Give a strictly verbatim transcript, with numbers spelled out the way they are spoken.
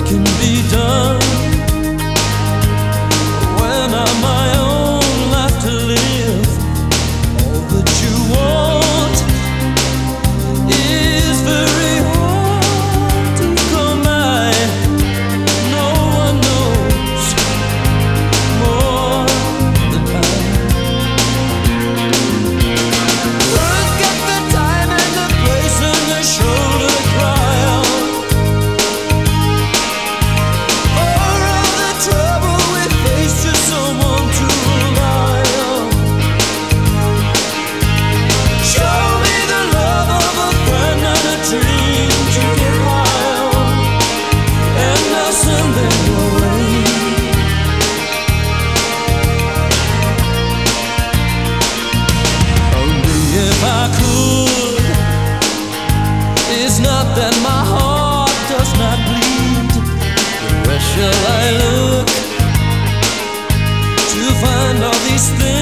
can be done when I'm my own life to live. All that you want is very hard to come by. No one knows more than I. Words get the time and the place and the shoulder cry out for all the trouble we face, just someone to rely on. Show me the love of a friend and a dream to get high on, and I'll send them your way. Only if I could. It's not that my heart does not bleed. Where shall I look to find all these things